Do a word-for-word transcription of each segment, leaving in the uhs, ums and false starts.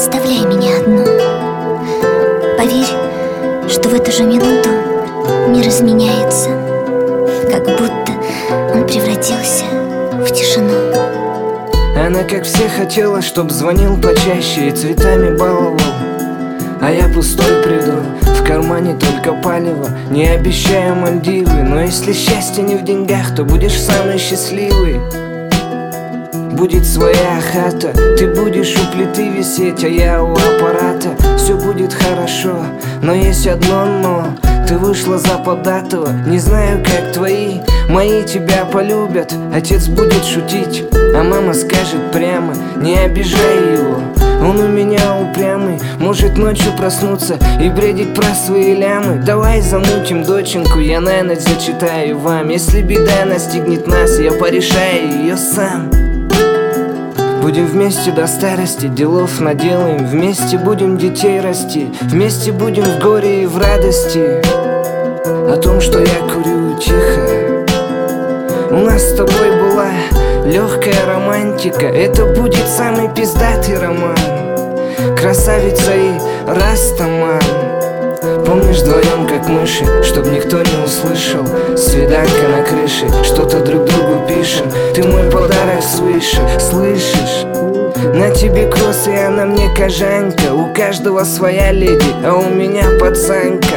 оставляй меня одну. Поверь, что в эту же минуту мир изменяется, как будто он превратился в тишину. Она, как все, хотела, чтоб звонил почаще и цветами баловал, а я пустой приду, в кармане только палево. Не обещаю Мальдивы, но если счастье не в деньгах, то будешь самый счастливый. Будет своя хата, ты будешь у плиты висеть, а я у аппарата. Все будет хорошо, но есть одно но. Ты вышла за податого, не знаю, как твои. Мои тебя полюбят, отец будет шутить, а мама скажет прямо: не обижай его, он у меня упрямый. Может ночью проснуться и бредить про свои лямы. Давай замутим доченьку, я на ночь зачитаю вам. Если беда настигнет нас, я порешаю ее сам. Будем вместе до старости, делов наделаем. Вместе будем детей расти, вместе будем в горе и в радости. О том, что я курю тихо, у нас с тобой была легкая романтика. Это будет самый пиздатый роман. Красавица и растаман. Помнишь, вдвоем как мыши, чтоб никто не услышал. Свиданка на крыше, что-то друг другу пишем. Ты мой подарок свыше, слышишь? На тебе кросс, и она мне кожанка. У каждого своя леди, а у меня пацанка.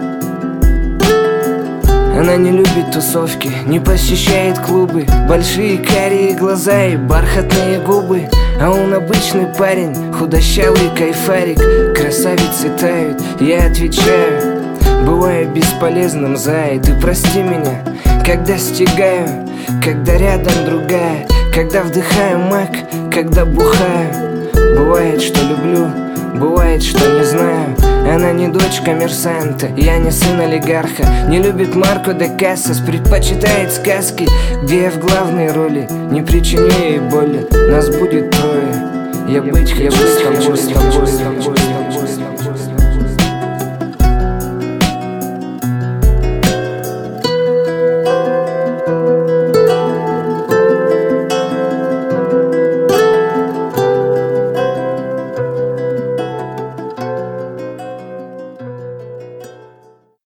Она не любит тусовки, не посещает клубы. Большие карие глаза и бархатные губы. А он обычный парень, худощавый кайфарик. Красавицы тают, я отвечаю: бываю бесполезным, зай, ты прости меня. Когда стигаю, когда рядом другая, когда вдыхаю мак, когда бухаю. Бывает, что люблю, бывает, что не знаю. Она не дочь коммерсанта, я не сын олигарха. Не любит Марко де Кассас, предпочитает сказки, где я в главной роли. Не причиню ей боли, нас будет трое. Я быть хочу с тобой, с тобой, с тобой.